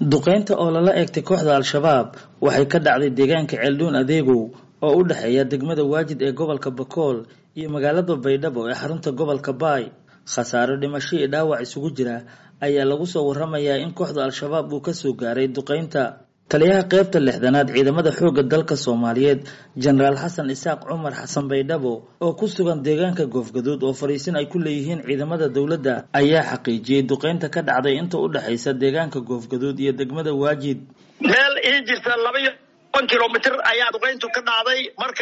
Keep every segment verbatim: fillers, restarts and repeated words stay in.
duqeynta oo lala eegtay kooxda al-shabaab waxay ka dhacday deegaanka Ceelduun Adeegow oo u dhaxeeya degmada Waajid ee gobolka Bakool iyo magaalada Baydhabo ee xarunta gobolka Baay. Khasaaro dhimasho iyo dhaawac isugu jira ayaa lagu soo waramayaa in kooxda al-shabaab uu ka soo gaaray duqeynta. taliyaha qaybta lixdanaad ciidamada xoogga dalka Soomaaliyeed General Xasan Isaaq Cumar Xasan Baydhabo oo ku sugan deegaanka Goofgaduud oo fariisin ay ku leeyihiin ciidamada dawladda ayaa xaqiijiyay duqeynta ka dhacday inta u dhaxaysa deegaanka Goofgaduud iyo degmada Waajid. meel ii jirta laba iyo toban kiiloomitir ayaa duqeyntu ka dhacday marka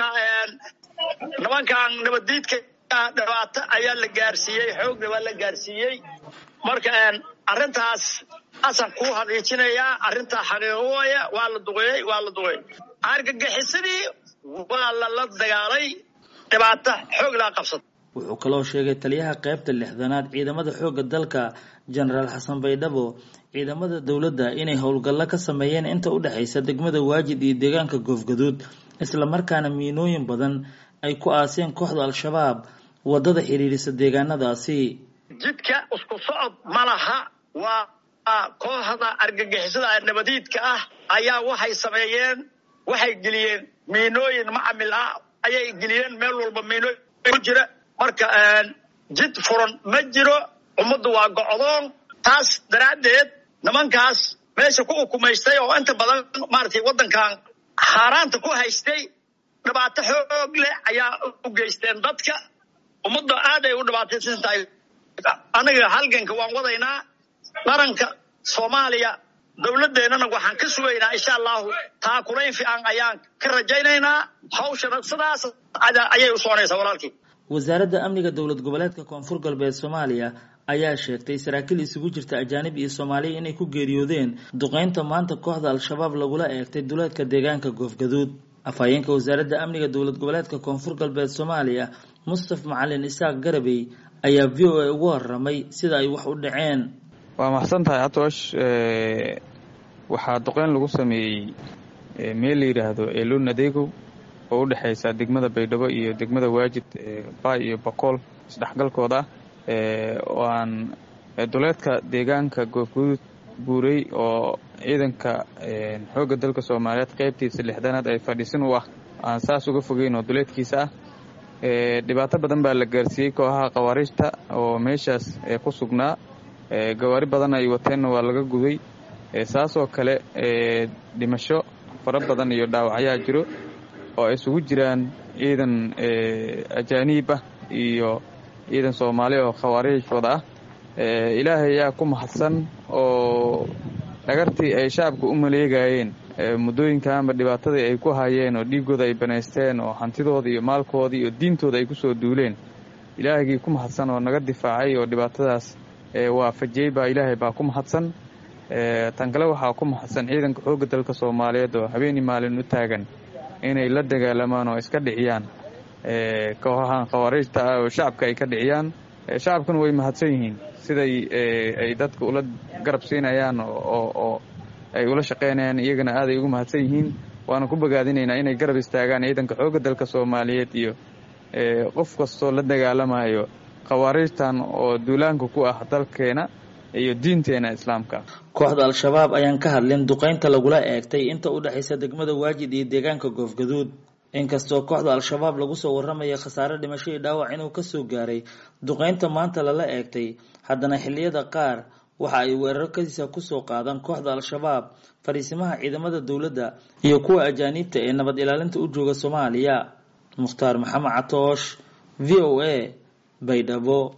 nimankan nabadiidka dhawaato ayaa la gaarsiiyay xoogna waa la gaarsiiyay marka arrintaas asan ku hadiijinaya arrinta xaqiiqooya waa la duqeeyay waa la duqeeyay argagixisadii waa la la dagaalay dhibaato xoog la qabsad. wuxuu kaloo sheegay taliyaha qaybta lixdanaad ciidamada xoogga dalka General Xasan Baydhabo ciidamada dawladda inay howlgallo ka sameeyeen inta u dhaxaysa degmada Waajid iyo deegaanka Goofgaduud isla markaana miinooyin badan ay ku aaseen kooxda al-shabaab wadada xiriirisa deegaanadaasi. jidka isku socod malaha waa kooxda argagixisada nabadiidka ah ayaa waxay sameeyeen waxay geliyeen miinooyin macamil ah ayay geliyeen meel walba miinooyin ku jira marka jid furan ma jiro ummaddu waa go'doon taas daraadeed nimankaas meesha ku ukumaystay oo inta badan maartay wadankan xaaraanta ku haystay dhibaato xoog leh ayaa u geysteen dadka ummadda aad ay u dhibaataysan tahay. anaga halganka waan wadaynaa qaranka Soomaaliya dawladdeena waxaan ka sugaynaa insha Allah taa kulayn fiican ayaan ka rajaynaynaa hawshan sidaas ayay u soconaysaa walaalkii. wasaaradda amniga dawlad goboleedka Koonfur Galbeed Soomaaliya ayaa sheegtay saraakiil isugu jirta ajaanib iyo Soomaali inay ku geeriyoodeen duqeynta maanta kooxda al-shabaab lagula eegtay duleedka deegaanka Goofgaduud. afhayeenka wasaaradda amniga dawlad goboleedka Koonfur Galbeed Soomaaliya Mustaf Macalin Isaaq Garabey ayaa V O A ugu waramay sida ay wax u dhaceen. waa maxsantahay Atoosh ee waxa duqeyn lagu sameeyay meel la yiraahdo Ceelduun Adeegow oo u dhaxaysa degmada Baydhabo iyo degmada Waajid ee Baay iyo Bakool isdhaxgalkooda ee waan duleedka deegaanka Goofgaduud buuray oo ciidanka xoogga dalka Soomaaliyeed qaybtiisa lixdanaad ay fadhiisin u ah aan saas uga fogeyn oo duleedkiisa ah ee dhibaato badan baa la gaarsiiyay kooxaha qawaariijta oo meeshaas ee ku sugnaa ee gawaari badan ay wateen waa laga guday ee saas oo kale ee dhimasho fara badan iyo dhaawacyo jiro oo isugu jiraan ciidan ee ajaanib ah iyo ciidan Soomaali oo qawaariij wada ah ee ilaahay yaa ku mahadsan oo dhagartii ay shacabku u maleegayeen muddooyinkaanba dhibaatada ay ku hayeen oo dhiigooda ay banaysteen oo hantidooda iyo maalkooda iyo diintooda ay ku soo duuleen ilaahaygi ku mahadsan oo naga difaacay oo dhibaatadaas ee waafajiyay baa ilaahay baa ku mahadsan ee tan kale waxa ku mahadsan ciidanka xoogga dalka Soomaaliyeed oo habeen iyo maalin u taagan inay la dagaalamaan oo iska dhiciyaan ee kooxahan qawaariijta oo shacabka ay ka dhiciyaan shacabkuna way mahadsan yihiin siday ay dadku ula garab siinayaan oo oo ay ula shaqeynayaan iyagana aad ay ugu mahadsan yihiin waana ku bogaadinaynaa inay garab istaagaan ciidanka xoogga dalka Soomaaliyeed iyo ee qof kastoo la dagaalamayo qawaariijtan oo duulaanka ku ah dalkeena iyo diinteena islaamka. kooxda al-shabaab ayaan ka hadlin duqeynta lagula eegtay inta u dhaxaysa degmada Waajid iyo deegaanka Goofgaduud inkastoo kooxda al-shabaab lagu soo waramay khasaare dhimasho iyo dhaawac inuu ka soo gaaray duqeynta maanta lala eegtay haddana xilliyada qaar waxa ay weerar kadiisa ku soo qaadan kooxda al-shabaab fariisimaha ciidamada dawladda iyo kuwa ajaanibta ee nabad ilaalinta u jooga Soomaaliya. Mukhtaar Maxamed Atoosh V O A Baydhabo.